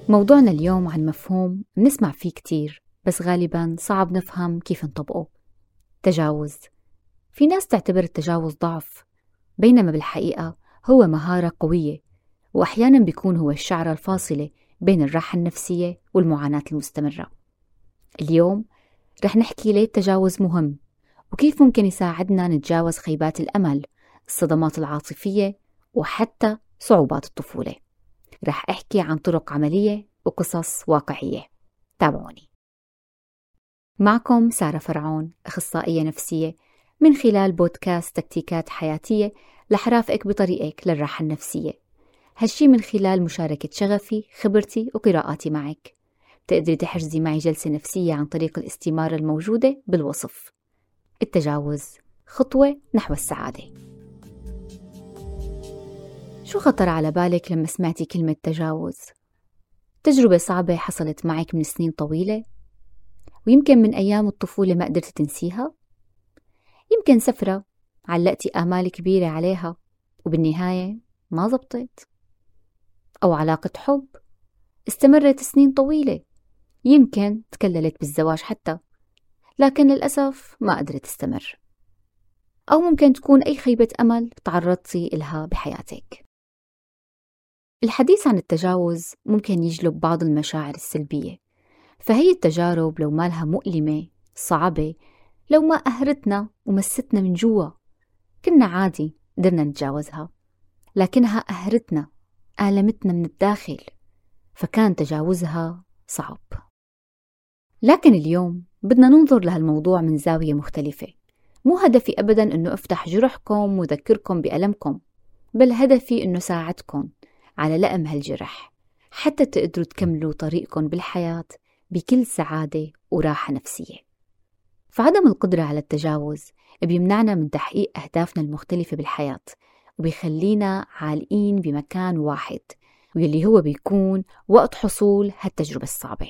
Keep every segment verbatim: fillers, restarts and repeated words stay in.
موضوعنا اليوم عن مفهوم بنسمع فيه كتير بس غالباً صعب نفهم كيف نطبقه. تجاوز. في ناس تعتبر التجاوز ضعف، بينما بالحقيقة هو مهارة قوية، وأحياناً بيكون هو الشعرة الفاصلة بين الراحة النفسية والمعاناة المستمرة. اليوم رح نحكي ليه التجاوز مهم، وكيف ممكن يساعدنا نتجاوز خيبات الأمل، الصدمات العاطفية، وحتى صعوبات الطفولة. رح أحكي عن طرق عملية وقصص واقعية. تابعوني. معكم سارة فرعون، أخصائية نفسية، من خلال بودكاست تكتيكات حياتية رح رافقك بطريقك للراحة النفسية. هالشي من خلال مشاركة شغفي، خبرتي وقراءاتي معك. تقدري تحجزي معي جلسة نفسية عن طريق الاستمارة الموجودة بالوصف. التجاوز خطوة نحو السعادة. شو خطر على بالك لما سمعتي كلمة تجاوز؟ تجربة صعبة حصلت معك من سنين طويلة، ويمكن من أيام الطفولة ما قدرت تنسيها. يمكن سفرة علقتي آمال كبيرة عليها وبالنهاية ما زبطت، أو علاقة حب استمرت سنين طويلة، يمكن تكللت بالزواج حتى، لكن للأسف ما قدرت تستمر. أو ممكن تكون أي خيبة أمل تعرضتي إلها بحياتك. الحديث عن التجاوز ممكن يجلب بعض المشاعر السلبية، فهي التجارب لو مالها مؤلمة صعبة، لو ما أهرتنا ومستنا من جوا كنا عادي قدرنا نتجاوزها، لكنها أهرتنا آلمتنا من الداخل، فكان تجاوزها صعب. لكن اليوم بدنا ننظر لهالموضوع من زاوية مختلفة. مو هدفي أبداً أنه أفتح جرحكم وذكركم بألمكم، بل هدفي أنه ساعدكم على لأم هالجرح حتى تقدروا تكملوا طريقكم بالحياة بكل سعادة وراحة نفسية. فعدم القدرة على التجاوز بيمنعنا من تحقيق أهدافنا المختلفة بالحياة، وبيخلينا عالقين بمكان واحد، واللي هو بيكون وقت حصول هالتجربة الصعبة.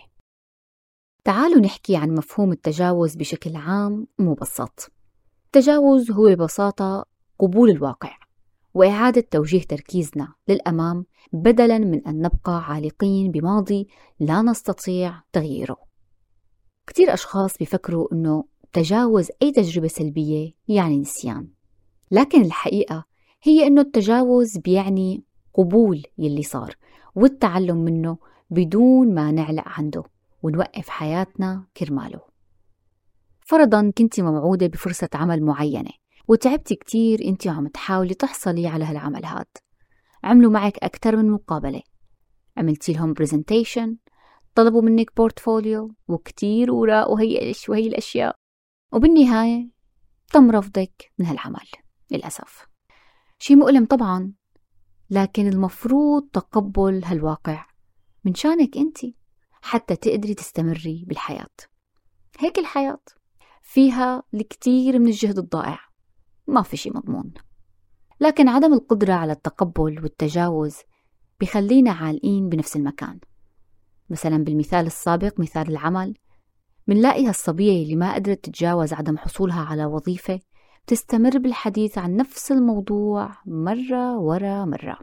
تعالوا نحكي عن مفهوم التجاوز بشكل عام ومبسط. التجاوز هو ببساطة قبول الواقع وإعادة توجيه تركيزنا للأمام بدلاً من أن نبقى عالقين بماضي لا نستطيع تغييره. كتير أشخاص بيفكروا أنه تجاوز أي تجربة سلبية يعني نسيان، لكن الحقيقة هي أنه التجاوز بيعني قبول يلي صار والتعلم منه بدون ما نعلق عنده ونوقف حياتنا كرماله. فرضاً كنتي موعودة بفرصة عمل معينة وتعبتي كتير انتي عم تحاولي تحصلي على هالعمل هاد. عملوا معك أكتر من مقابلة، عملتي لهم بريزنتيشن، طلبوا منك بورتفوليو وكتير وراء وهي وهي الأشياء، وبالنهاية تم رفضك من هالعمل للأسف. شيء مؤلم طبعاً، لكن المفروض تقبل هالواقع من شانك انتي حتى تقدري تستمري بالحياة. هيك الحياة فيها الكثير من الجهد الضائع، ما في شيء مضمون. لكن عدم القدرة على التقبل والتجاوز بيخلينا عالقين بنفس المكان. مثلا بالمثال السابق، مثال العمل، منلاقي هالصبية اللي ما قدرت تتجاوز عدم حصولها على وظيفة تستمر بالحديث عن نفس الموضوع مرة ورا مرة.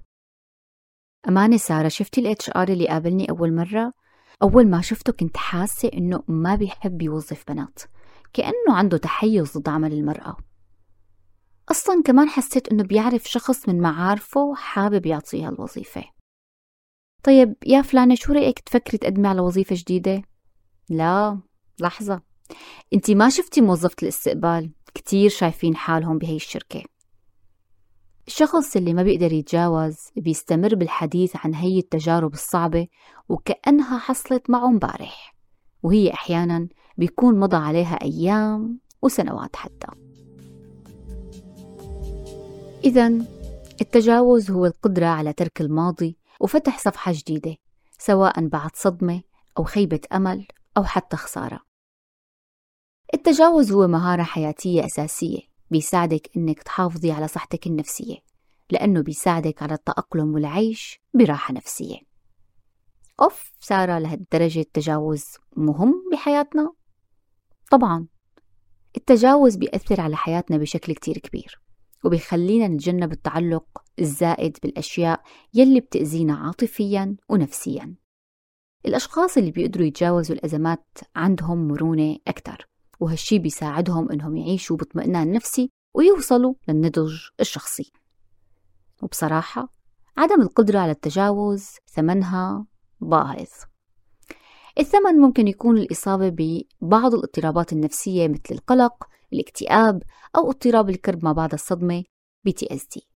أمانة سارة، شفتي ال إتش آر اللي قابلني أول مرة؟ أول ما شفته كنت حاسة إنه ما بيحب يوظف بنات، كأنه عنده تحيز ضد عمل المرأة. أصلاً كمان حسيت إنه بيعرف شخص من معارفه حابب يعطيها الوظيفة. طيب يا فلانة، شو رأيك تفكري تقدمي على وظيفة جديدة؟ لا، لحظة، انتي ما شفتي موظفة الاستقبال؟ كتير شايفين حالهم بهي الشركة. الشخص اللي ما بيقدر يتجاوز بيستمر بالحديث عن هي التجارب الصعبة وكأنها حصلت معه مبارح، وهي أحياناً بيكون مضى عليها أيام وسنوات حتى. إذن التجاوز هو القدرة على ترك الماضي وفتح صفحة جديدة، سواء بعد صدمة أو خيبة أمل أو حتى خسارة. التجاوز هو مهارة حياتية أساسية بيساعدك إنك تحافظي على صحتك النفسية، لأنه بيساعدك على التأقلم والعيش براحة نفسية. أوف سارة، لهالدرجة التجاوز مهم بحياتنا؟ طبعاً، التجاوز بيأثر على حياتنا بشكل كتير كبير، وبيخلينا نتجنب التعلق الزائد بالأشياء يلي بتأذينا عاطفياً ونفسياً. الأشخاص اللي بيقدروا يتجاوزوا الأزمات عندهم مرونة أكتر، وهالشي بيساعدهم إنهم يعيشوا باطمئنان نفسي ويوصلوا للنضج الشخصي. وبصراحة عدم القدرة على التجاوز ثمنها باهظ. الثمن ممكن يكون الإصابة ببعض الاضطرابات النفسية مثل القلق، الاكتئاب، أو اضطراب الكرب ما بعد الصدمة بي تي إس دي.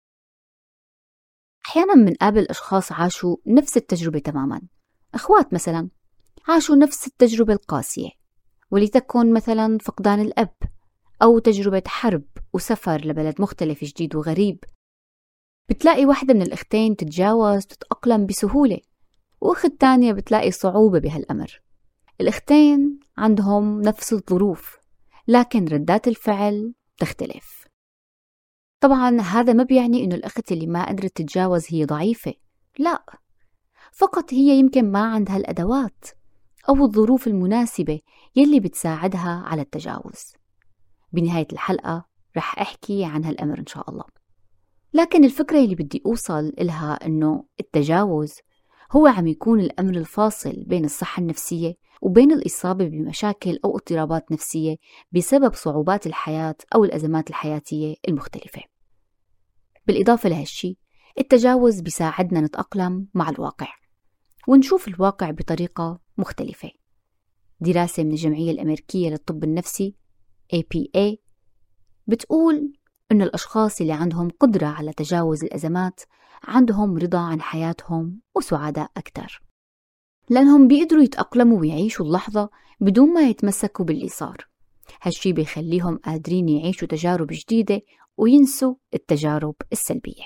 أحيانا منقابل أشخاص عاشوا نفس التجربة تماما، أخوات مثلا عاشوا نفس التجربة القاسية، ولتكن مثلا فقدان الأب، أو تجربة حرب وسفر لبلد مختلف جديد وغريب. بتلاقي واحدة من الأختين تتجاوز وتتأقلم بسهولة، وأخت تانية بتلاقي صعوبة بهالأمر. الأختين عندهم نفس الظروف، لكن ردات الفعل تختلف. طبعا هذا ما بيعني إنه الأخت اللي ما قدرت تتجاوز هي ضعيفة، لا، فقط هي يمكن ما عندها الأدوات أو الظروف المناسبة يلي بتساعدها على التجاوز. بنهاية الحلقة رح أحكي عن هالأمر إن شاء الله. لكن الفكرة اللي بدي أوصل إلها إنه التجاوز هو عم يكون الأمر الفاصل بين الصحة النفسية وبين الإصابة بمشاكل أو اضطرابات نفسية بسبب صعوبات الحياة أو الأزمات الحياتية المختلفة. بالإضافة لهالشي، التجاوز بيساعدنا نتأقلم مع الواقع ونشوف الواقع بطريقة مختلفة. دراسة من الجمعية الأمريكية للطب النفسي إيه بي إيه بتقول إن الأشخاص اللي عندهم قدرة على تجاوز الأزمات عندهم رضا عن حياتهم وسعادة أكتر، لأنهم بيقدروا يتأقلموا ويعيشوا اللحظة بدون ما يتمسكوا باللي صار. هالشي بيخليهم قادرين يعيشوا تجارب جديدة وينسوا التجارب السلبية.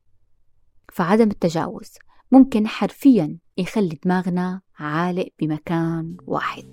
فعدم التجاوز ممكن حرفياً يخلي دماغنا عالق بمكان واحد.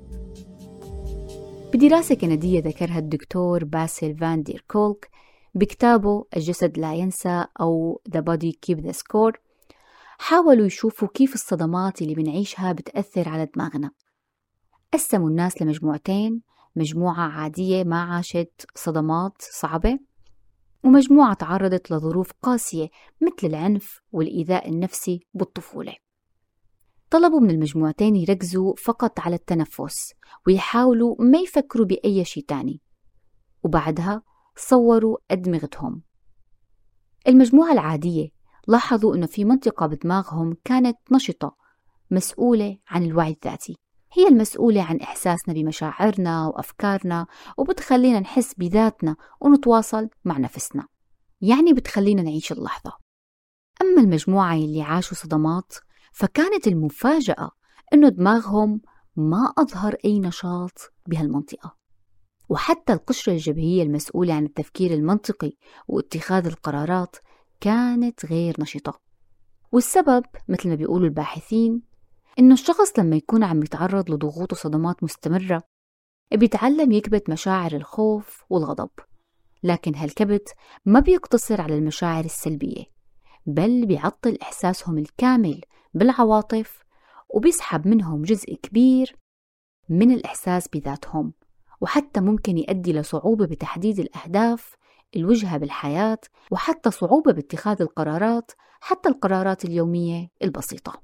بدراسة كندية ذكرها الدكتور باسل فان دير كولك بكتابه الجسد لا ينسى أو The Body Keeps the Score، حاولوا يشوفوا كيف الصدمات اللي بنعيشها بتأثر على دماغنا. قسموا الناس لمجموعتين، مجموعة عادية ما عاشت صدمات صعبة، ومجموعة تعرضت لظروف قاسية مثل العنف والإيذاء النفسي بالطفولة. طلبوا من المجموعتين يركزوا فقط على التنفس ويحاولوا ما يفكروا بأي شيء تاني، وبعدها صوروا أدمغتهم. المجموعة العادية لاحظوا أنه في منطقة بدماغهم كانت نشطة مسؤولة عن الوعي الذاتي، هي المسؤولة عن إحساسنا بمشاعرنا وأفكارنا، وبتخلينا نحس بذاتنا ونتواصل مع نفسنا، يعني بتخلينا نعيش اللحظة. أما المجموعة اللي عاشوا صدمات فكانت المفاجأة أنه دماغهم ما أظهر أي نشاط بهالمنطقة، وحتى القشرة الجبهية المسؤولة عن التفكير المنطقي واتخاذ القرارات كانت غير نشطة. والسبب مثل ما بيقولوا الباحثين إنه الشخص لما يكون عم يتعرض لضغوط وصدمات مستمرة بيتعلم يكبت مشاعر الخوف والغضب، لكن هالكبت ما بيقتصر على المشاعر السلبية، بل بيعطل إحساسهم الكامل بالعواطف وبيسحب منهم جزء كبير من الإحساس بذاتهم، وحتى ممكن يؤدي لصعوبة بتحديد الأهداف الوجهة بالحياة، وحتى صعوبة باتخاذ القرارات، حتى القرارات اليومية البسيطة.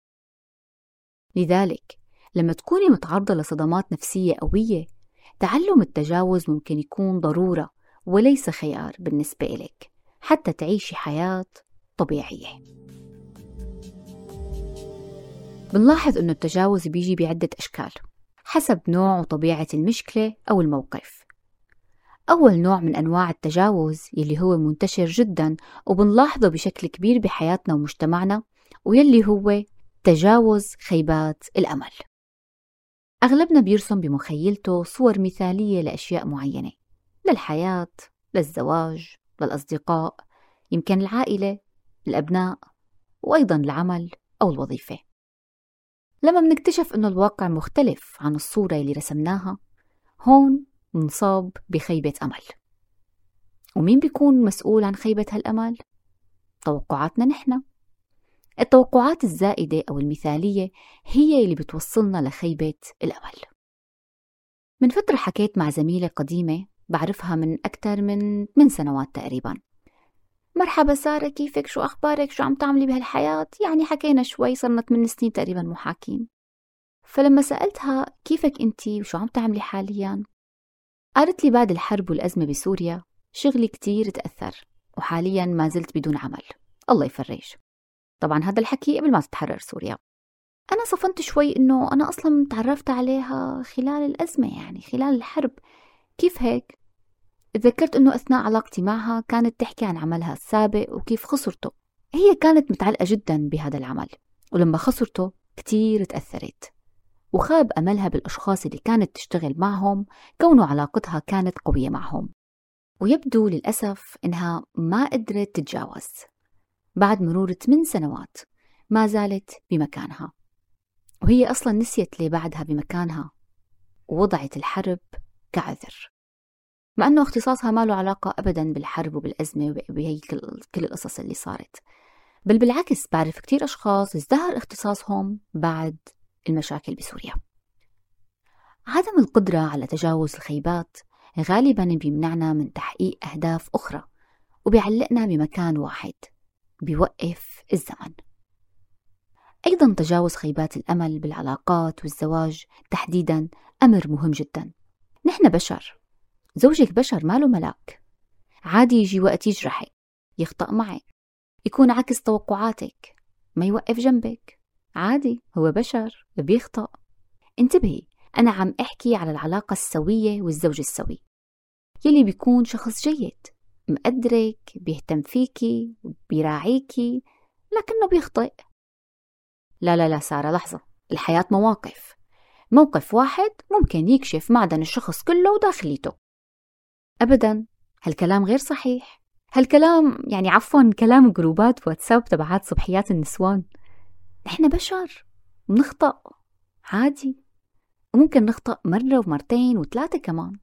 لذلك لما تكوني متعرضة لصدمات نفسية قوية، تعلم التجاوز ممكن يكون ضرورة وليس خيار بالنسبة إليك حتى تعيشي حياة طبيعية. بنلاحظ أنه التجاوز بيجي بعدة أشكال حسب نوع وطبيعة المشكلة أو الموقف. أول نوع من أنواع التجاوز يلي هو منتشر جدا وبنلاحظه بشكل كبير بحياتنا ومجتمعنا، ويلي هو تجاوز خيبات الأمل. أغلبنا بيرسم بمخيلته صور مثالية لأشياء معينة، للحياة، للزواج، للأصدقاء، يمكن العائلة، الأبناء، وأيضا العمل أو الوظيفة. لما منكتشف أنه الواقع مختلف عن الصورة اللي رسمناها، هون منصاب بخيبة أمل. ومين بيكون مسؤول عن خيبة هالأمل؟ توقعاتنا نحن. التوقعات الزائدة أو المثالية هي اللي بتوصلنا لخيبة الأمل. من فترة حكيت مع زميلة قديمة بعرفها من أكثر من من سنوات تقريبا. مرحبا سارة، كيفك؟ شو أخبارك؟ شو عم تعملي بهالحياة؟ يعني حكينا شوي، صرنا ثمان سنين تقريبا محاكين. فلما سألتها كيفك أنتي وشو عم تعملي حاليا، قالت لي بعد الحرب والأزمة بسوريا شغلي كتير تأثر، وحاليا ما زلت بدون عمل. الله يفرج. طبعا هذا الحكي قبل ما تتحرر سوريا. أنا صفنت شوي إنه أنا أصلا تعرفت عليها خلال الأزمة، يعني خلال الحرب. كيف هيك؟ تذكرت إنه أثناء علاقتي معها كانت تحكي عن عملها السابق وكيف خسرته. هي كانت متعلقة جدا بهذا العمل، ولما خسرته كتير تأثرت، وخاب أملها بالأشخاص اللي كانت تشتغل معهم كونه علاقتها كانت قوية معهم. ويبدو للأسف إنها ما قدرت تتجاوز. بعد مرور ثمان سنوات ما زالت بمكانها، وهي أصلا نسيت ليه بعدها بمكانها، ووضعت الحرب كعذر، مع أنه اختصاصها ما له علاقة أبدا بالحرب وبالأزمة وبهي كل القصص اللي صارت. بل بالعكس، بعرف كتير أشخاص ازدهر اختصاصهم بعد المشاكل بسوريا. عدم القدرة على تجاوز الخيبات غالبا بيمنعنا من تحقيق أهداف أخرى، وبيعلقنا بمكان واحد، بيوقف الزمن. أيضا تجاوز خيبات الأمل بالعلاقات والزواج تحديدا أمر مهم جدا. نحن بشر، زوجك بشر، ماله ملاك. عادي يجي وقت يجرحك، يخطأ معك، يكون عكس توقعاتك، ما يوقف جنبك. عادي، هو بشر بيخطأ. انتبهي، أنا عم أحكي على العلاقة السوية والزوج السوي، يلي بيكون شخص جيد، مقدرك، بيهتم فيكي وبيراعيكي، لكنه بيخطئ. لا لا لا سارة، لحظة، الحياة مواقف. موقف واحد ممكن يكشف معدن الشخص كله وداخليته. أبدا، هالكلام غير صحيح. هالكلام يعني عفوا كلام جروبات واتساب تبعات صبحيات النسوان. نحن بشر، بنخطأ عادي، وممكن نخطأ مرة ومرتين وثلاثة كمان.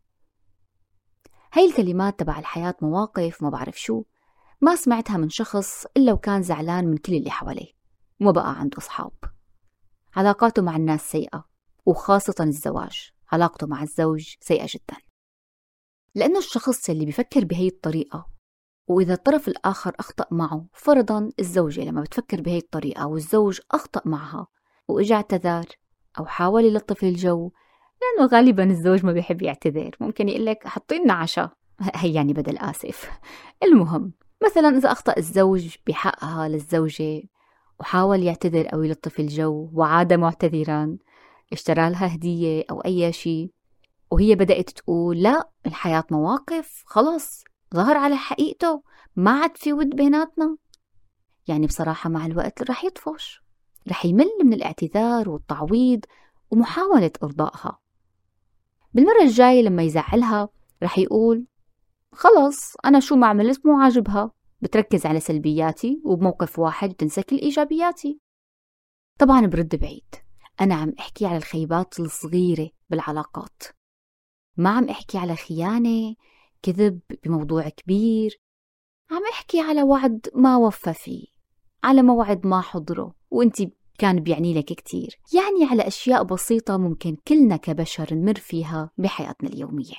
هاي الكلمات تبع الحياة مواقف ما بعرف شو، ما سمعتها من شخص إلا وكان زعلان من كل اللي حواليه وما بقى عنده أصحاب. علاقاته مع الناس سيئة، وخاصة الزواج، علاقته مع الزوج سيئة جدا. لأنه الشخص اللي بيفكر بهي الطريقة، وإذا الطرف الآخر أخطأ معه، فرضاً الزوجة لما بتفكر بهي الطريقة والزوج أخطأ معها وإجا اعتذر أو حاول يلطف الجو، لأنه غالباً الزوج ما بيحب يعتذر، ممكن يقلك حطينا عشاء، هي يعني بدل آسف. المهم، مثلاً إذا أخطأ الزوج بحقها للزوجة وحاول يعتذر أو يلطف الجو وعاد معتذراً، اشترى لها هدية أو أي شيء، وهي بدأت تقول لا، الحياة مواقف، خلص ظهر على حقيقته، ما عاد في ود بيناتنا، يعني بصراحة مع الوقت رح يطفش، رح يمل من الاعتذار والتعويض ومحاولة إرضائها. بالمرة الجاية لما يزعلها رح يقول خلص أنا شو ما عملت مو عاجبها، بتركز على سلبياتي وبموقف واحد بتنسى كل إيجابياتي. طبعا برد بعيد، أنا عم أحكي على الخيبات الصغيرة بالعلاقات، ما عم أحكي على خيانة، كذب بموضوع كبير. عم أحكي على وعد ما وفى فيه، على موعد ما حضره وانتي كان بيعني لك كتير، يعني على أشياء بسيطة ممكن كلنا كبشر نمر فيها بحياتنا اليومية.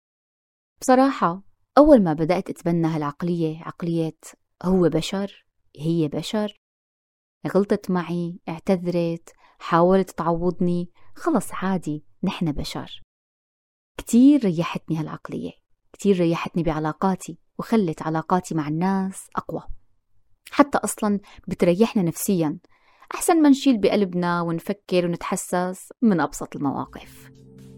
بصراحة أول ما بدأت أتبنى هالعقلية، عقلية هو بشر، هي بشر، غلطت معي، اعتذرت، حاولت تعوضني، خلص عادي، نحن بشر. كتير ريحتني هالعقلية، كتير ريحتني بعلاقاتي، وخلت علاقاتي مع الناس أقوى. حتى أصلا بتريحنا نفسيا، أحسن ما نشيل بقلبنا ونفكر ونتحسس من أبسط المواقف.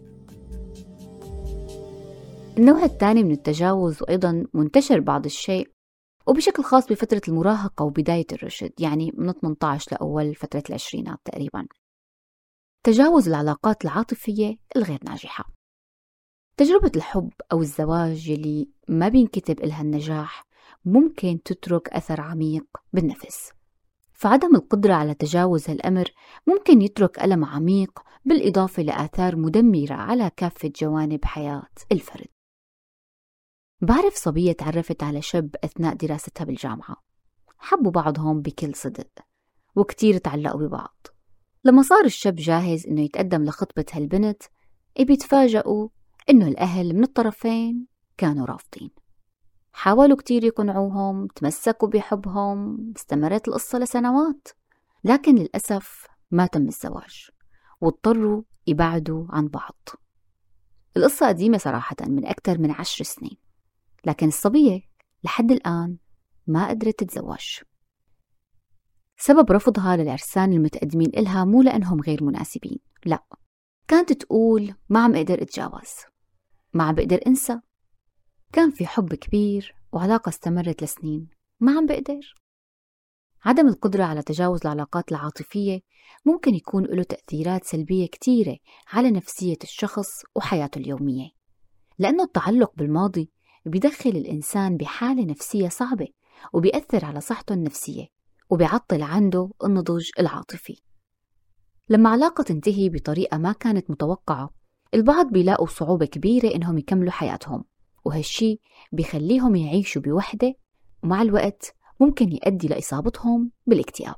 النوع الثاني من التجاوز، وأيضا منتشر بعض الشيء وبشكل خاص بفترة المراهقة وبداية الرشد، يعني من ثمانية عشر لأول فترة العشرينات تقريبا، تجاوز العلاقات العاطفية الغير ناجحة. تجربة الحب أو الزواج اللي ما بينكتب إلها النجاح ممكن تترك أثر عميق بالنفس، فعدم القدرة على تجاوز هالأمر ممكن يترك ألم عميق، بالإضافة لآثار مدمرة على كافة جوانب حياة الفرد. بعرف صبية تعرفت على شاب أثناء دراستها بالجامعة، حبوا بعضهم بكل صدق وكتير تعلقوا ببعض. لما صار الشاب جاهز إنه يتقدم لخطبة هالبنت، بيتفاجئوا إنه الأهل من الطرفين كانوا رافضين. حاولوا كتير يقنعوهم، تمسكوا بحبهم، استمرت القصة لسنوات، لكن للأسف ما تم الزواج واضطروا يبعدوا عن بعض. القصة قديمة صراحة، من أكثر من عشر سنين، لكن الصبية لحد الآن ما قدرت تتزوج. سبب رفضها للعرسان المتقدمين إلها مو لأنهم غير مناسبين، لا، كانت تقول ما عم أقدر أتجاوز، ما عم بقدر أنسى، كان في حب كبير وعلاقة استمرت لسنين، ما عم بقدر. عدم القدرة على تجاوز العلاقات العاطفية ممكن يكون له تأثيرات سلبية كتيرة على نفسية الشخص وحياته اليومية، لأنه التعلق بالماضي بيدخل الإنسان بحالة نفسية صعبة وبيأثر على صحته النفسية وبيعطل عنده النضج العاطفي. لما علاقة تنتهي بطريقة ما كانت متوقعة، البعض بيلاقوا صعوبة كبيرة إنهم يكملوا حياتهم، وهالشي بيخليهم يعيشوا بوحدة، ومع الوقت ممكن يؤدي لإصابتهم بالاكتئاب.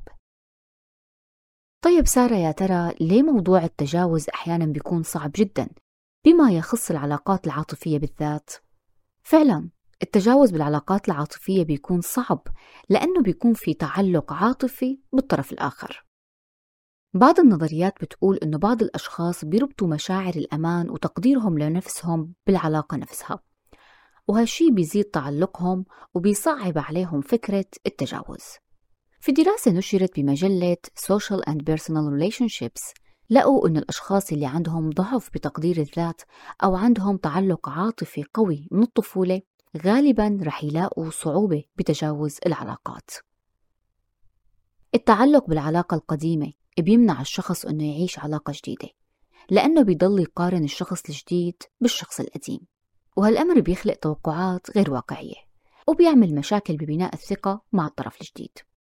طيب سارة، يا ترى ليه موضوع التجاوز أحياناً بيكون صعب جداً بما يخص العلاقات العاطفية بالذات؟ فعلاً التجاوز بالعلاقات العاطفية بيكون صعب لأنه بيكون في تعلق عاطفي بالطرف الآخر. بعض النظريات بتقول إنه بعض الأشخاص بيربطوا مشاعر الأمان وتقديرهم لنفسهم بالعلاقة نفسها، وهالشي بيزيد تعلقهم وبيصعب عليهم فكرة التجاوز. في دراسة نشرت بمجلة Social and Personal Relationships، لقوا إن الأشخاص اللي عندهم ضعف بتقدير الذات أو عندهم تعلق عاطفي قوي من الطفولة غالباً رح يلاقوا صعوبة بتجاوز العلاقات. التعلق بالعلاقة القديمة بيمنع الشخص إنه يعيش علاقة جديدة، لأنه بيضل يقارن الشخص الجديد بالشخص القديم، وهالأمر بيخلق توقعات غير واقعية وبيعمل مشاكل ببناء الثقة مع الطرف الجديد.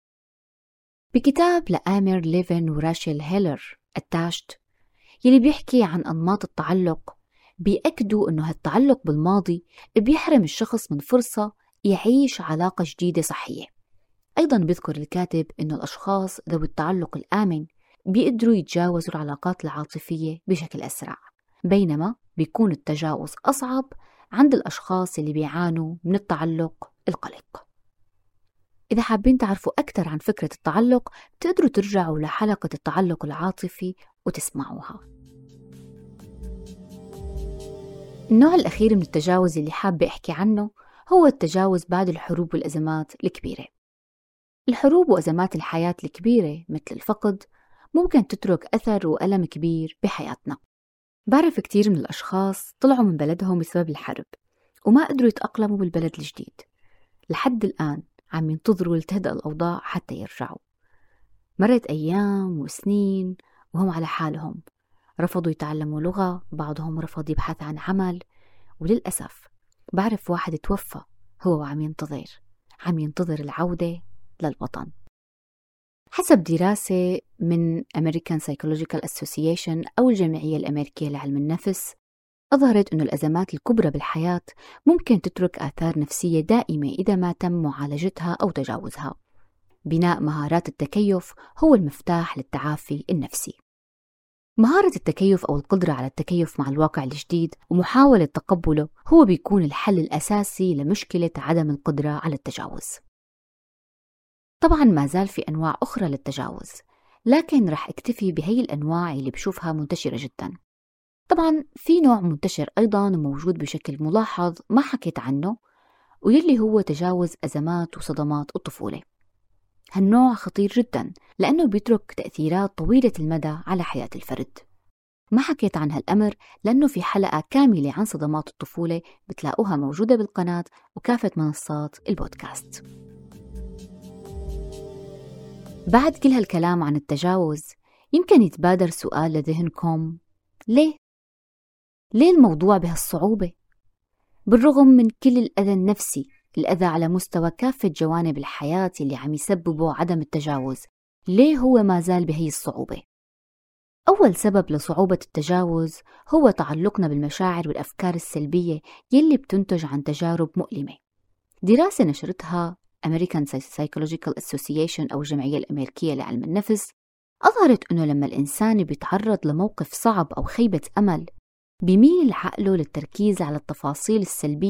بكتاب لآمير ليفن وراشيل هيلر Attached، يلي بيحكي عن أنماط التعلق، بيأكدوا إنه هالتعلق بالماضي بيحرم الشخص من فرصة يعيش علاقة جديدة صحية. أيضاً بيذكر الكاتب إنه الأشخاص ذوي التعلق الآمن بيقدروا يتجاوزوا العلاقات العاطفية بشكل أسرع، بينما بيكون التجاوز أصعب عند الأشخاص اللي بيعانوا من التعلق القلق. إذا حابين تعرفوا أكثر عن فكرة التعلق، بتقدروا ترجعوا لحلقة التعلق العاطفي وتسمعوها. النوع الأخير من التجاوز اللي حابة أحكي عنه هو التجاوز بعد الحروب والأزمات الكبيرة. الحروب وأزمات الحياة الكبيرة مثل الفقد ممكن تترك أثر وألم كبير بحياتنا. بعرف كتير من الأشخاص طلعوا من بلدهم بسبب الحرب وما قدروا يتأقلموا بالبلد الجديد، لحد الآن عم ينتظروا لتهدأ الأوضاع حتى يرجعوا. مرت أيام وسنين وهم على حالهم، رفضوا يتعلموا لغة، بعضهم رفض يبحث عن عمل، وللأسف بعرف واحد توفى هو وعم ينتظر عم ينتظر العودة للوطن. حسب دراسة من American Psychological Association أو الجمعية الأمريكية لعلم النفس، أظهرت أن الأزمات الكبرى بالحياة ممكن تترك آثار نفسية دائمة إذا ما تم معالجتها أو تجاوزها. بناء مهارات التكيف هو المفتاح للتعافي النفسي. مهارة التكيف أو القدرة على التكيف مع الواقع الجديد ومحاولة تقبله هو بيكون الحل الأساسي لمشكلة عدم القدرة على التجاوز. طبعاً ما زال في أنواع أخرى للتجاوز، لكن رح اكتفي بهي الأنواع اللي بشوفها منتشرة جداً. طبعاً في نوع منتشر أيضاً وموجود بشكل ملاحظ ما حكيت عنه، ويلي هو تجاوز أزمات وصدمات الطفولة. هالنوع خطير جداً لأنه بيترك تأثيرات طويلة المدى على حياة الفرد. ما حكيت عن هالأمر لأنه في حلقة كاملة عن صدمات الطفولة بتلاقوها موجودة بالقناة وكافة منصات البودكاست. بعد كل هالكلام عن التجاوز يمكن يتبادر سؤال لذهنكم: ليه؟ ليه الموضوع بهالصعوبة؟ بالرغم من كل الأذى النفسي، الأذى على مستوى كافة جوانب الحياة اللي عم يسببه عدم التجاوز، ليه هو ما زال بهي الصعوبة؟ أول سبب لصعوبة التجاوز هو تعلقنا بالمشاعر والأفكار السلبية يلي بتنتج عن تجارب مؤلمة. دراسة نشرتها American Psychological Association أو الجمعية الأمريكية لعلم النفس أظهرت أنه لما الإنسان بيتعرض لموقف صعب أو خيبة أمل، بيميل عقله للتركيز على التفاصيل السلبية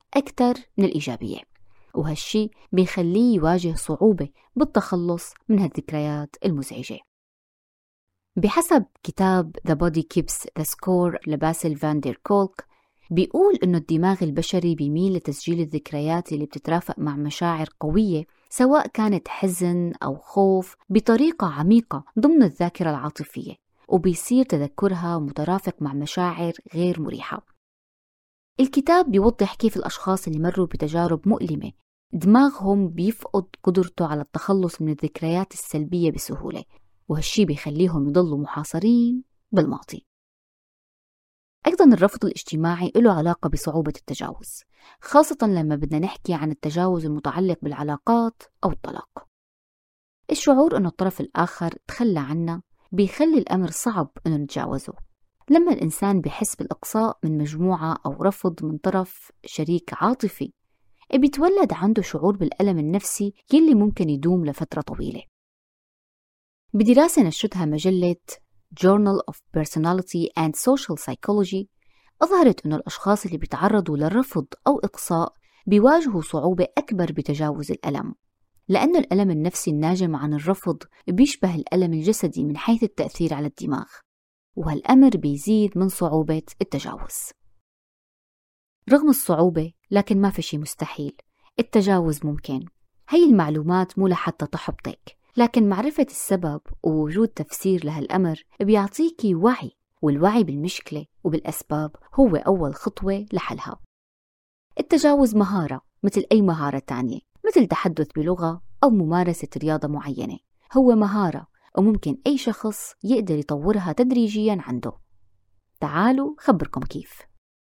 أكتر من الإيجابية، وهالشي بيخليه يواجه صعوبة بالتخلص من هالذكريات المزعجة. بحسب كتاب The Body Keeps the Score لباسل فان دير كولك، بيقول إنه الدماغ البشري بيميل لتسجيل الذكريات اللي بتترافق مع مشاعر قوية، سواء كانت حزن أو خوف، بطريقة عميقة ضمن الذاكرة العاطفية، وبيصير تذكرها مترافق مع مشاعر غير مريحة. الكتاب بيوضح كيف الأشخاص اللي مروا بتجارب مؤلمة دماغهم بيفقد قدرته على التخلص من الذكريات السلبية بسهولة، وهالشي بيخليهم يضلوا محاصرين بالماضي. أيضاً الرفض الاجتماعي له علاقة بصعوبة التجاوز، خاصة لما بدنا نحكي عن التجاوز المتعلق بالعلاقات أو الطلاق. الشعور أنه الطرف الآخر تخلى عنا بيخلي الأمر صعب أنه نتجاوزه. لما الإنسان بيحس بالإقصاء من مجموعة أو رفض من طرف شريك عاطفي، بيتولد عنده شعور بالألم النفسي يلي ممكن يدوم لفترة طويلة. بدراسة نشرتها مجلة Journal of Personality and Social Psychology، أظهرت أن الأشخاص اللي بيتعرضوا للرفض أو إقصاء بيواجهوا صعوبة أكبر بتجاوز الألم، لأن الألم النفسي الناجم عن الرفض بيشبه الألم الجسدي من حيث التأثير على الدماغ، وهالأمر بيزيد من صعوبة التجاوز. رغم الصعوبة لكن ما في شي مستحيل، التجاوز ممكن. هاي المعلومات مو لحتى تحبطك، لكن معرفة السبب ووجود تفسير لهالأمر بيعطيكي وعي، والوعي بالمشكلة وبالأسباب هو أول خطوة لحلها. التجاوز مهارة مثل أي مهارة تانية، مثل تحدث بلغة أو ممارسة رياضة معينة. هو مهارة وممكن أي شخص يقدر يطورها تدريجياً عنده. تعالوا خبركم كيف.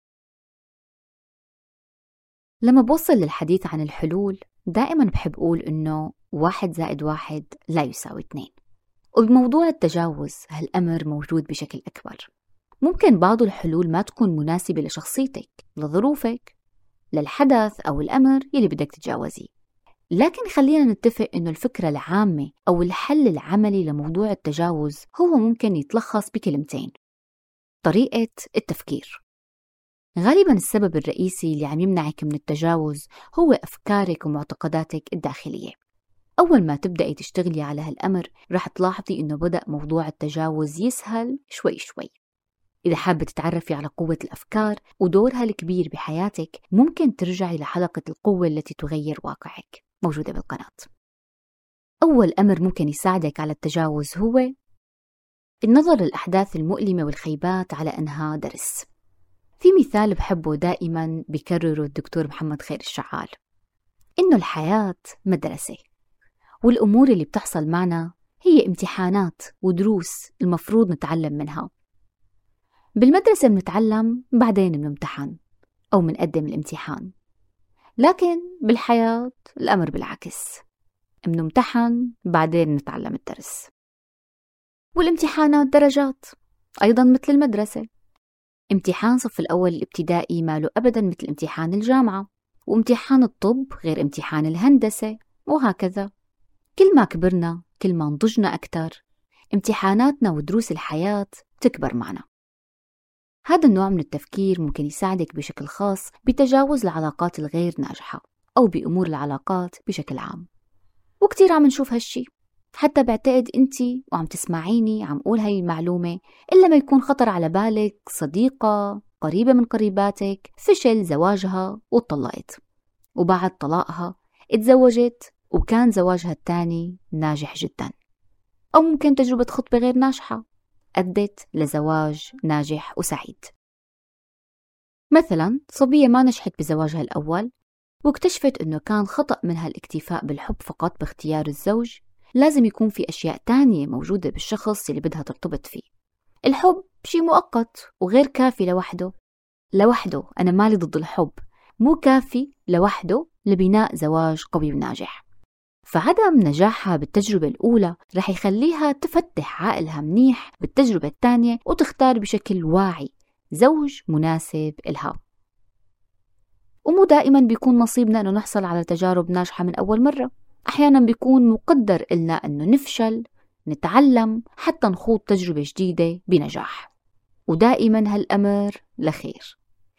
لما بوصل للحديث عن الحلول دائماً بحب أقول إنه واحد زائد واحد لا يساوي اثنين، وبموضوع التجاوز هالأمر موجود بشكل أكبر. ممكن بعض الحلول ما تكون مناسبة لشخصيتك، لظروفك، للحدث أو الأمر يلي بدك تتجاوزيه، لكن خلينا نتفق إنه الفكرة العامة أو الحل العملي لموضوع التجاوز هو ممكن يتلخص بكلمتين: طريقة التفكير. غالباً السبب الرئيسي اللي عم يمنعك من التجاوز هو أفكارك ومعتقداتك الداخلية. أول ما تبدأي تشتغلي على هالأمر رح تلاحظي إنه بدأ موضوع التجاوز يسهل شوي شوي. إذا حابة تتعرفي على قوة الأفكار ودورها الكبير بحياتك، ممكن ترجعي لحلقة القوة التي تغير واقعك موجودة بالقناة. أول أمر ممكن يساعدك على التجاوز هو النظر للأحداث المؤلمة والخيبات على أنها درس. في مثال بحبه دائما بيكرره الدكتور محمد خير الشعال، إنه الحياة مدرسة، والأمور اللي بتحصل معنا هي امتحانات ودروس المفروض نتعلم منها. بالمدرسة بنتعلم بعدين بنمتحن أو بنقدم الامتحان، لكن بالحياة الأمر بالعكس، بنمتحن بعدين نتعلم الدرس. والامتحانات درجات أيضا مثل المدرسة. امتحان صف الأول الابتدائي ماله أبدا مثل امتحان الجامعة، وامتحان الطب غير امتحان الهندسة، وهكذا. كل ما كبرنا كل ما نضجنا أكتر، امتحاناتنا ودروس الحياة تكبر معنا. هذا النوع من التفكير ممكن يساعدك بشكل خاص بتجاوز العلاقات الغير ناجحة أو بأمور العلاقات بشكل عام. وكتير عم نشوف هالشي، حتى بعتقد أنتي وعم تسمعيني عم قول هاي المعلومة إلا ما يكون خطر على بالك صديقة قريبة من قريباتك فشل زواجها واتطلقت، وبعد طلاقها اتزوجت وكان زواجها الثاني ناجح جدا، أو ممكن تجربة خطبة غير ناجحة أدت لزواج ناجح وسعيد. مثلا صبية ما نجحت بزواجها الأول واكتشفت أنه كان خطأ منها الاكتفاء بالحب فقط باختيار الزوج، لازم يكون في أشياء تانية موجودة بالشخص اللي بدها ترتبط فيه. الحب شيء مؤقت وغير كافي لوحده. لوحده أنا مالي ضد الحب، مو كافي لوحده لبناء زواج قوي وناجح. فعدم نجاحها بالتجربة الأولى رح يخليها تفتح عقلها منيح بالتجربة الثانية وتختار بشكل واعي زوج مناسب إلها. ومو دائما بيكون نصيبنا أنه نحصل على تجارب ناجحة من أول مرة، أحيانا بيكون مقدر إلنا أنه نفشل، نتعلم، حتى نخوض تجربة جديدة بنجاح، ودائما هالأمر لخير.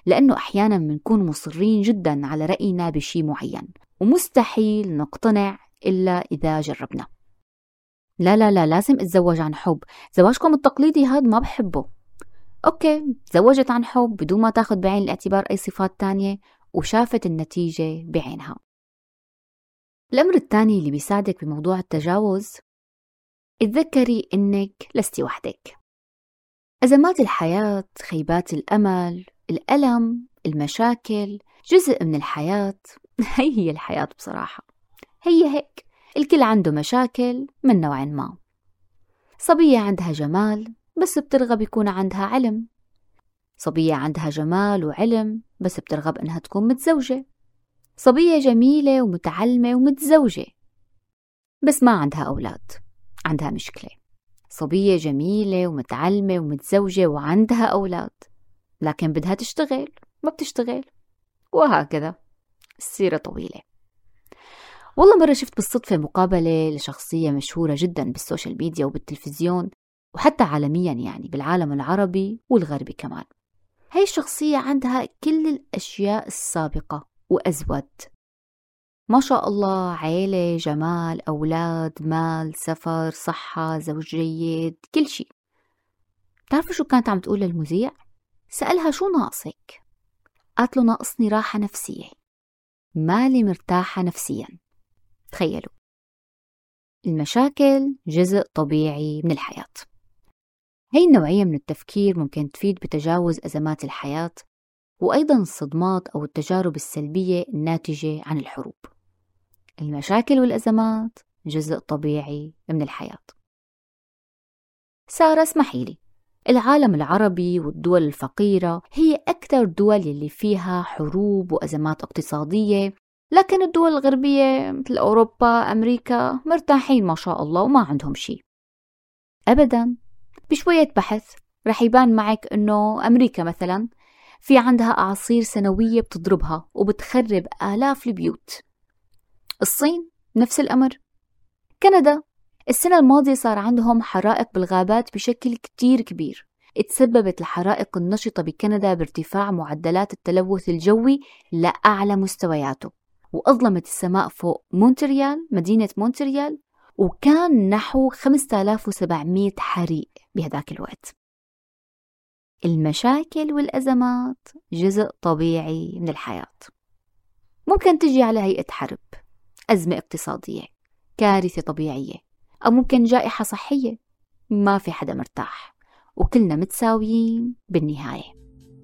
لأنه أحيانا بنكون مصرين جدا على رأينا بشي معين ومستحيل نقتنع إلا إذا جربنا. لا لا لا لازم اتزوج عن حب، زواجكم التقليدي هاد ما بحبه. أوكي، تزوجت عن حب بدون ما تاخد بعين الاعتبار أي صفات تانية وشافت النتيجة بعينها. الأمر الثاني اللي بيساعدك بموضوع التجاوز، اتذكري إنك لستي وحدك. أزمات الحياة، خيبات الأمل، الألم، المشاكل جزء من الحياة. هي هي الحياة بصراحة، هي هيك، الكل عنده مشاكل من نوع ما. صبية عندها جمال بس بترغب يكون عندها علم، صبية عندها جمال وعلم بس بترغب إنها تكون متزوجة، صبية جميلة ومتعلمة ومتزوجة بس ما عندها أولاد، عندها مشكلة. صبية جميلة ومتعلمة ومتزوجة وعندها أولاد لكن بدها تشتغل ما بتشتغل، وهكذا السيرة طويلة. والله مرة شفت بالصدفة مقابلة لشخصية مشهورة جدا بالسوشيال ميديا وبالتلفزيون وحتى عالميا، يعني بالعالم العربي والغربي كمان. هاي الشخصية عندها كل الأشياء السابقة وأزود، ما شاء الله، عيلة، جمال، أولاد، مال، سفر، صحة، زوج جيد، كل شيء. بتعرفوا شو كانت عم تقول للمذيع؟ سألها شو ناقصك؟ قالت له ناقصني راحة نفسية، مالي مرتاحة نفسيا. تخيلوا، المشاكل جزء طبيعي من الحياة. هاي النوعية من التفكير ممكن تفيد بتجاوز أزمات الحياة وأيضا الصدمات أو التجارب السلبية الناتجة عن الحروب. المشاكل والأزمات جزء طبيعي من الحياة. سارة اسمحي لي، العالم العربي والدول الفقيرة هي أكثر دول يلي فيها حروب وأزمات اقتصادية، لكن الدول الغربية مثل أوروبا، أمريكا مرتاحين ما شاء الله وما عندهم شيء. أبدا، بشوية بحث رح يبان معك أنه أمريكا مثلا في عندها أعاصير سنوية بتضربها وبتخرب آلاف البيوت. الصين نفس الأمر. كندا السنة الماضية صار عندهم حرائق بالغابات بشكل كتير كبير، اتسببت الحرائق النشطة بكندا بارتفاع معدلات التلوث الجوي لأعلى مستوياته، وأظلمت السماء فوق مونتريال، مدينة مونتريال، وكان نحو خمسة آلاف وسبعمية حريق بهذاك الوقت. المشاكل والأزمات جزء طبيعي من الحياة. ممكن تجي على هيئة حرب، أزمة اقتصادية، كارثة طبيعية، أو ممكن جائحة صحية. ما في حدا مرتاح وكلنا متساويين بالنهاية.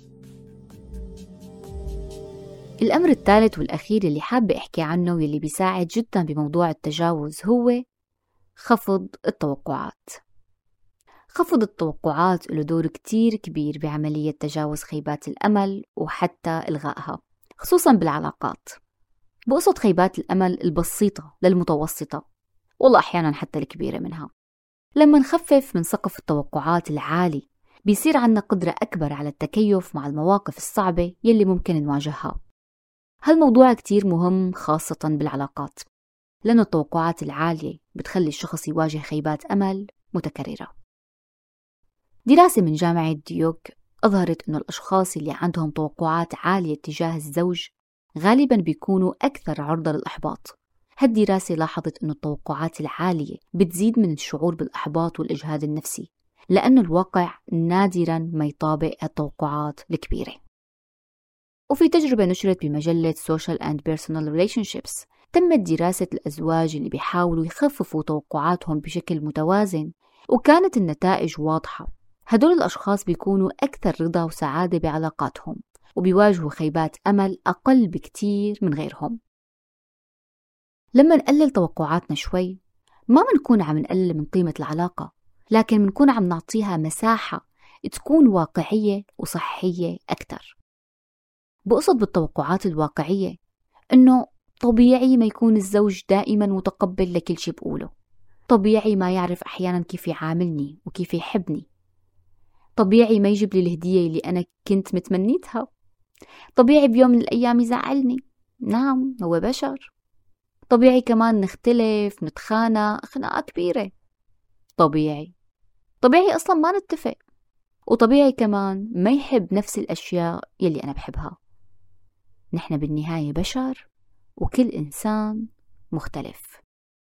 الأمر الثالث والأخير اللي حابة أحكي عنه واللي بيساعد جدا بموضوع التجاوز هو خفض التوقعات. خفض التوقعات له دور كتير كبير بعملية تجاوز خيبات الأمل وحتى إلغائها، خصوصا بالعلاقات. بقصد خيبات الأمل البسيطة للمتوسطة، والله أحيانا حتى الكبيرة منها. لما نخفف من سقف التوقعات العالي بيصير عنا قدرة أكبر على التكيف مع المواقف الصعبة يلي ممكن نواجهها. هالموضوع كتير مهم خاصة بالعلاقات، لأن التوقعات العالية بتخلي الشخص يواجه خيبات أمل متكررة. دراسة من جامعة ديوك أظهرت أن الأشخاص اللي عندهم توقعات عالية تجاه الزوج غالباً بيكونوا أكثر عرضة للإحباط. هالدراسة لاحظت أن التوقعات العالية بتزيد من الشعور بالإحباط والإجهاد النفسي، لأن الواقع نادراً ما يطابق التوقعات الكبيرة. وفي تجربة نشرت بمجلة Social and Personal Relationships تمت دراسة الأزواج اللي بيحاولوا يخففوا توقعاتهم بشكل متوازن، وكانت النتائج واضحة. هدول الأشخاص بيكونوا أكثر رضا وسعادة بعلاقاتهم وبيواجهوا خيبات أمل أقل بكتير من غيرهم. لما نقلل توقعاتنا شوي ما منكون عم نقلل من قيمة العلاقة، لكن منكون عم نعطيها مساحة تكون واقعية وصحية أكتر. بقصد بالتوقعات الواقعية إنه طبيعي ما يكون الزوج دائما متقبل لكل شي بقوله، طبيعي ما يعرف أحيانا كيف يعاملني وكيف يحبني، طبيعي ما يجيب لي الهدية اللي أنا كنت متمنيتها، طبيعي بيوم من الأيام يزعلني، نعم هو بشر، طبيعي كمان نختلف نتخانق خناقة كبيرة، طبيعي طبيعي أصلا ما نتفق، وطبيعي كمان ما يحب نفس الأشياء يلي أنا بحبها. نحن بالنهاية بشر، وكل إنسان مختلف.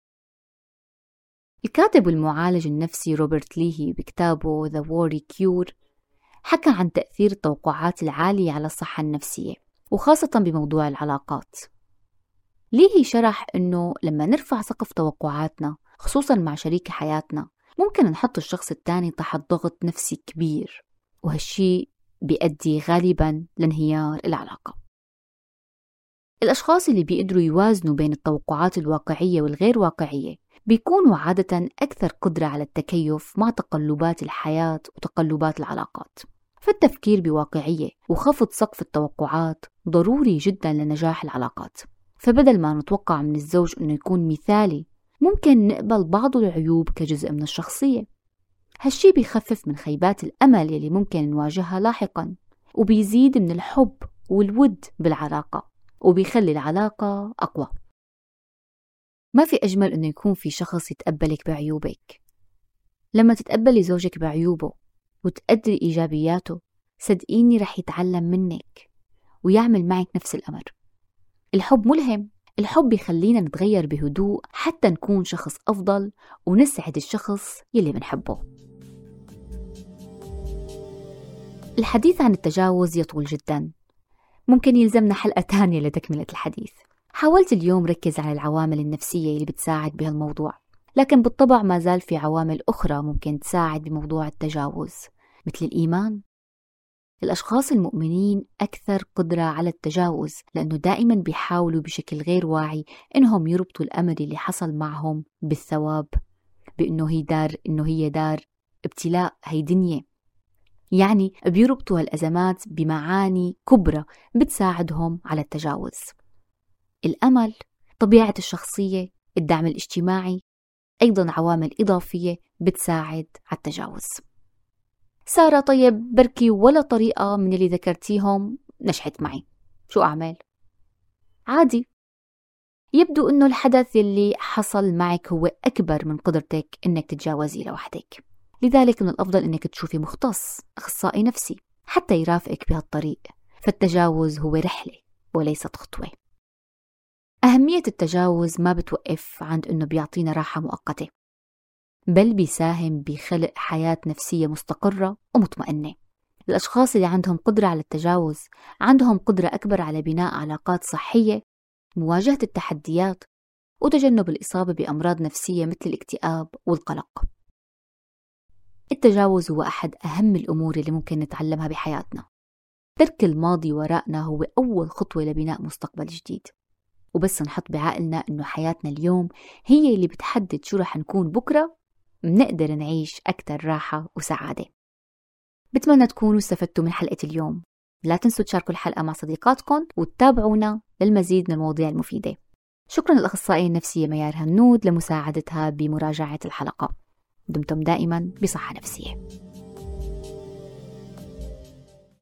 الكاتب والمعالج النفسي روبرت ليهي بكتابه The Worry Cure حكى عن تأثير التوقعات العالية على الصحة النفسية، وخاصة بموضوع العلاقات. ليهي شرح إنه لما نرفع سقف توقعاتنا خصوصا مع شريك حياتنا ممكن نحط الشخص الثاني تحت ضغط نفسي كبير، وهالشي بيؤدي غالبا لانهيار العلاقة. الأشخاص اللي بيقدروا يوازنوا بين التوقعات الواقعية والغير واقعية بيكونوا عادة أكثر قدرة على التكيف مع تقلبات الحياة وتقلبات العلاقات. فالتفكير بواقعية وخفض سقف التوقعات ضروري جدا لنجاح العلاقات. فبدل ما نتوقع من الزوج أنه يكون مثالي، ممكن نقبل بعض العيوب كجزء من الشخصية. هالشي بيخفف من خيبات الأمل يلي ممكن نواجهها لاحقا، وبيزيد من الحب والود بالعلاقة، وبيخلي العلاقة أقوى. ما في أجمل أنه يكون في شخص يتقبلك بعيوبك. لما تتقبلي زوجك بعيوبه وتقدري إيجابياته، صدقيني رح يتعلم منك ويعمل معك نفس الأمر. الحب ملهم. الحب يخلينا نتغير بهدوء حتى نكون شخص أفضل ونسعد الشخص يلي بنحبه. الحديث عن التجاوز يطول جدا، ممكن يلزمنا حلقة تانية لتكملة الحديث. حاولت اليوم ركز على العوامل النفسية اللي بتساعد بهالموضوع، لكن بالطبع ما زال في عوامل أخرى ممكن تساعد بموضوع التجاوز، مثل الإيمان. الأشخاص المؤمنين أكثر قدرة على التجاوز، لأنه دائما بيحاولوا بشكل غير واعي إنهم يربطوا الأمر اللي حصل معهم بالثواب، بإنه هي دار إنه هي دار ابتلاء، هي دنيا. يعني بيربطوا هالأزمات بمعاني كبرى بتساعدهم على التجاوز. الأمل، طبيعة الشخصية، الدعم الاجتماعي، أيضا عوامل إضافية بتساعد على التجاوز. سارة، طيب بركي ولا طريقة من اللي ذكرتيهم نجحت معي، شو أعمل؟ عادي، يبدو أنه الحدث اللي حصل معك هو أكبر من قدرتك أنك تتجاوزي لوحدك، لذلك من الأفضل أنك تشوفي مختص، أخصائي نفسي، حتى يرافقك بهالطريق. فالتجاوز هو رحلة وليست خطوة. أهمية التجاوز ما بتوقف عند أنه بيعطينا راحة مؤقتة، بل بيساهم بخلق حياة نفسية مستقرة ومطمئنة. الأشخاص اللي عندهم قدرة على التجاوز عندهم قدرة أكبر على بناء علاقات صحية، مواجهة التحديات، وتجنب الإصابة بأمراض نفسية مثل الاكتئاب والقلق. التجاوز هو أحد أهم الأمور اللي ممكن نتعلمها بحياتنا. ترك الماضي وراءنا هو أول خطوة لبناء مستقبل جديد. وبس نحط بعقلنا إنه حياتنا اليوم هي اللي بتحدد شو رح نكون بكرة، منقدر نعيش أكثر راحة وسعادة. بتمنى تكونوا استفدتوا من حلقة اليوم. لا تنسوا تشاركوا الحلقة مع صديقاتكم وتتابعونا للمزيد من المواضيع المفيدة. شكرا للأخصائية النفسية ميار هنود لمساعدتها بمراجعة الحلقة. دمتم دائما بصحة نفسية.